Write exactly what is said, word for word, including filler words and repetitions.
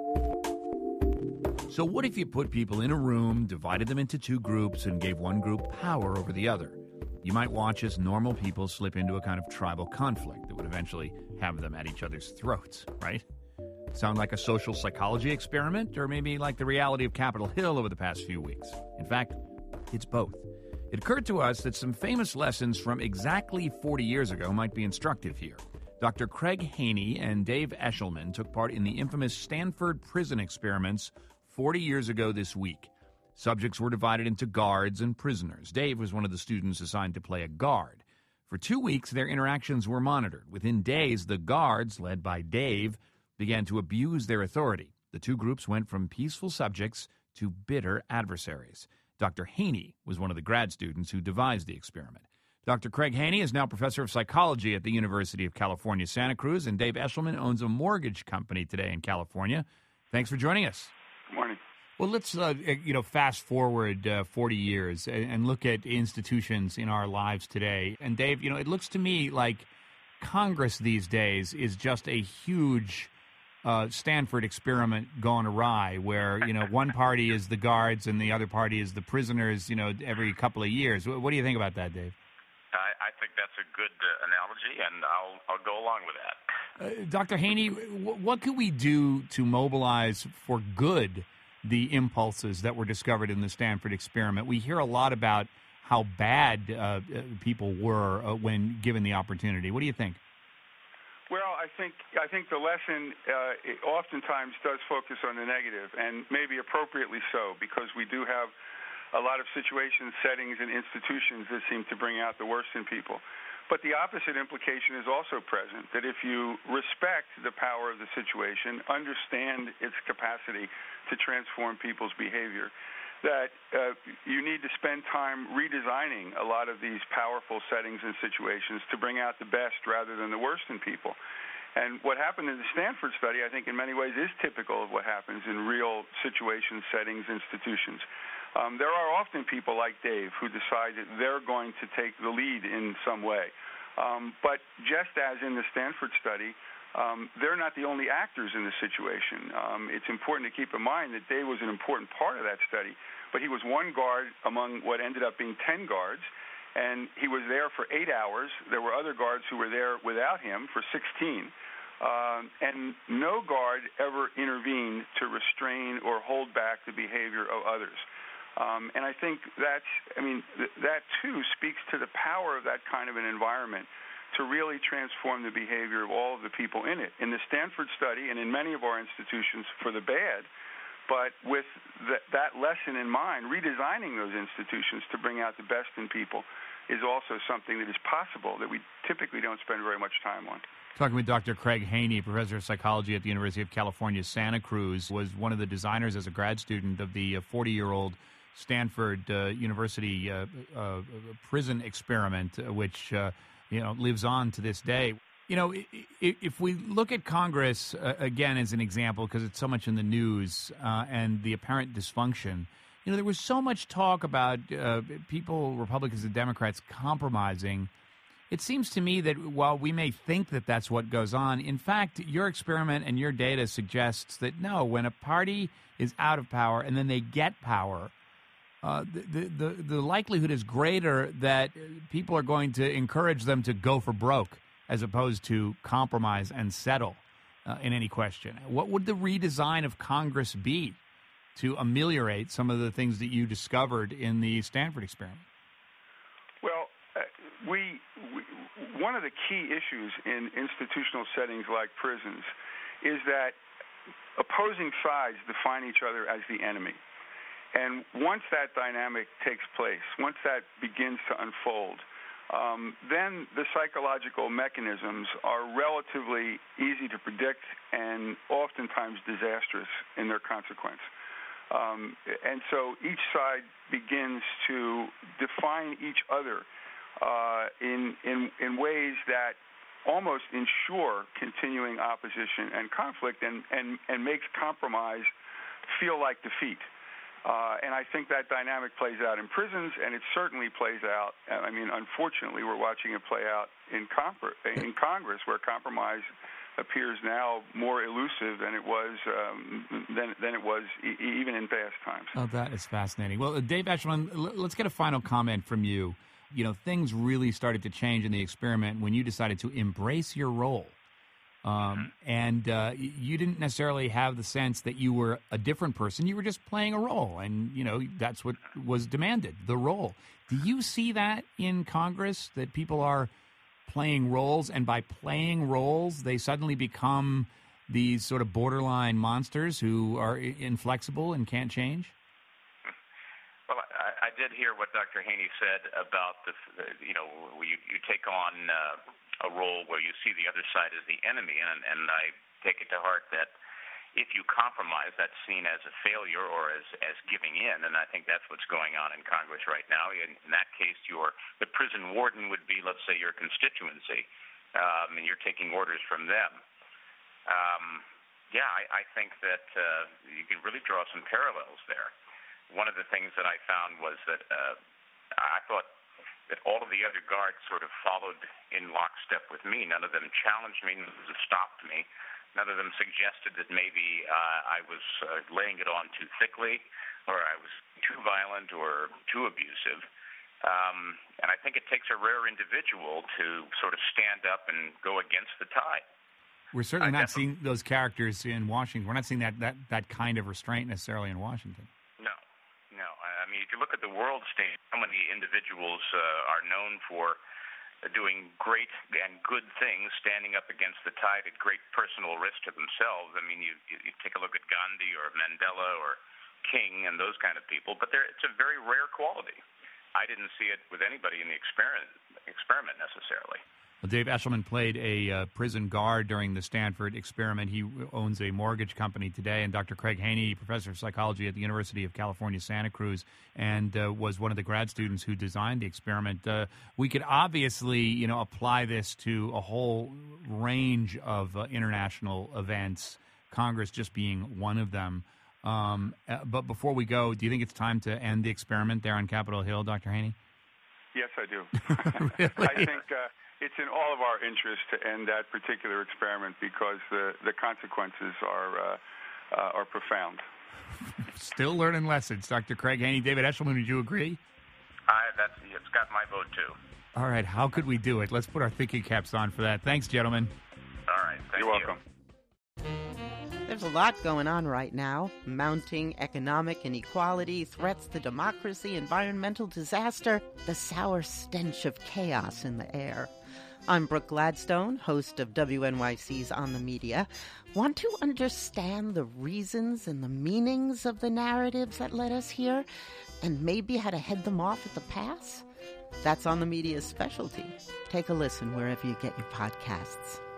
So what if you put people in a room, divided them into two groups, and gave one group power over the other? You might watch as normal people slip into a kind of tribal conflict that would eventually have them at each other's throats, right? Sound like a social psychology experiment, or maybe like the reality of Capitol Hill over the past few weeks? In fact, it's both. It occurred to us that some famous lessons from exactly forty years ago might be instructive here. Doctor Craig Haney and Dave Eshelman took part in the infamous Stanford prison experiments forty years ago this week. Subjects were divided into guards and prisoners. Dave was one of the students assigned to play a guard. For two weeks, their interactions were monitored. Within days, the guards, led by Dave, began to abuse their authority. The two groups went from peaceful subjects to bitter adversaries. Doctor Haney was one of the grad students who devised the experiment. Doctor Craig Haney is now professor of psychology at the University of California, Santa Cruz, and Dave Eshelman owns a mortgage company today in California. Thanks for joining us. Good morning. Well, let's uh, you know fast forward uh, forty years and look at institutions in our lives today. And Dave, you know, it looks to me like Congress these days is just a huge uh, Stanford experiment gone awry, where you know one party is the guards and the other party is the prisoners. You know, every couple of years. What do you think about that, Dave? I, I think that's a good uh, analogy, and I'll I'll go along with that. Uh, Doctor Haney, w- what can we do to mobilize for good the impulses that were discovered in the Stanford experiment? We hear a lot about how bad uh, people were uh, when given the opportunity. What do you think? Well, I think I think the lesson uh, it oftentimes does focus on the negative, and maybe appropriately so, because we do have a lot of situations, settings, and institutions that seem to bring out the worst in people. But the opposite implication is also present, that if you respect the power of the situation, understand its capacity to transform people's behavior, that uh, you need to spend time redesigning a lot of these powerful settings and situations to bring out the best rather than the worst in people. And what happened in the Stanford study, I think in many ways is typical of what happens in real situations, settings, institutions. Um, there are often people like Dave who decide that they're going to take the lead in some way. Um, but just as in the Stanford study, um, they're not the only actors in the situation. Um, it's important to keep in mind that Dave was an important part of that study, but he was one guard among what ended up being ten guards, and he was there for eight hours. There were other guards who were there without him for sixteen. Um, and no guard ever intervened to restrain or hold back the behavior of others. Um, and I think that's, I mean, th- that too speaks to the power of that kind of an environment to really transform the behavior of all of the people in it. In the Stanford study and in many of our institutions for the bad, but with th- that lesson in mind, redesigning those institutions to bring out the best in people is also something that is possible that we typically don't spend very much time on. Talking with Doctor Craig Haney, professor of psychology at the University of California, Santa Cruz, was one of the designers as a grad student of the forty-year-old Stanford uh, University uh, uh, prison experiment, uh, which uh, you know lives on to this day. You know, if, if we look at Congress uh, again as an example, because it's so much in the news uh, and the apparent dysfunction. You know, there was so much talk about uh, people, Republicans and Democrats, compromising. It seems to me that while we may think that that's what goes on, in fact, your experiment and your data suggests that no, when a party is out of power and then they get power, uh, the, the, the likelihood is greater that people are going to encourage them to go for broke as opposed to compromise and settle uh, in any question. What would the redesign of Congress be to ameliorate some of the things that you discovered in the Stanford experiment? Well, uh, we, we one of the key issues in institutional settings like prisons is that opposing sides define each other as the enemy. And once that dynamic takes place, once that begins to unfold, um, then the psychological mechanisms are relatively easy to predict and oftentimes disastrous in their consequence. Um, and so each side begins to define each other uh, in, in, in ways that almost ensure continuing opposition and conflict and, and, and makes compromise feel like defeat. Uh, and I think that dynamic plays out in prisons, and it certainly plays out. I mean, unfortunately, we're watching it play out in, comp- in Congress, where compromise appears now more elusive than it was um, than than it was e- even in past times. Oh, that is fascinating. Well, uh, Dave Eshelman, l- let's get a final comment from you. You know, things really started to change in the experiment when you decided to embrace your role. Um, and uh, you didn't necessarily have the sense that you were a different person. You were just playing a role, and, you know, that's what was demanded, the role. Do you see that in Congress, that people are playing roles, and by playing roles, they suddenly become these sort of borderline monsters who are inflexible and can't change? Well, I, I did hear what Doctor Haney said about the, you know, you, you take on uh, a role where you see the other side as the enemy, and, and I take it to heart that if you compromise, that's seen as a failure or as, as giving in, and I think that's what's going on in Congress right now. In, in that case, your the prison warden would be, let's say, your constituency, um, and you're taking orders from them. Um, yeah, I, I think that uh, you can really draw some parallels there. One of the things that I found was that uh, I thought that all of the other guards sort of followed in lockstep with me. None of them challenged me, none of them stopped me. None of them suggested that maybe uh, I was uh, laying it on too thickly, or I was too violent or too abusive. Um, and I think it takes a rare individual to sort of stand up and go against the tide. We're certainly not seeing those characters in Washington. We're not seeing that, that, that kind of restraint necessarily in Washington. No, no. I mean, if you look at the world stage, how many individuals uh, are known for doing great and good things, standing up against the tide at great personal risk to themselves. I mean, you, you take a look at Gandhi or Mandela or King and those kind of people, but it's a very rare quality. I didn't see it with anybody in the experiment, experiment necessarily. Well, Dave Eshelman played a uh, prison guard during the Stanford experiment. He owns a mortgage company today. And Doctor Craig Haney, professor of psychology at the University of California, Santa Cruz, and uh, was one of the grad students who designed the experiment. Uh, we could obviously, you know, apply this to a whole range of uh, international events, Congress just being one of them. Um, uh, but before we go, do you think it's time to end the experiment there on Capitol Hill, Doctor Haney? Yes, I do. Really? I think uh, it's in all of our interest to end that particular experiment because the, the consequences are uh, uh, are profound. Still learning lessons. Doctor Craig Haney, David Eshelman, would you agree? I, that's, it's got my vote, too. All right, how could we do it? Let's put our thinking caps on for that. Thanks, gentlemen. All right, thank You're you. welcome. There's a lot going on right now. Mounting economic inequality, threats to democracy, environmental disaster, the sour stench of chaos in the air. I'm Brooke Gladstone, host of W N Y C's On the Media. Want to understand the reasons and the meanings of the narratives that led us here, and maybe how to head them off at the pass? That's On the Media's specialty. Take a listen wherever you get your podcasts.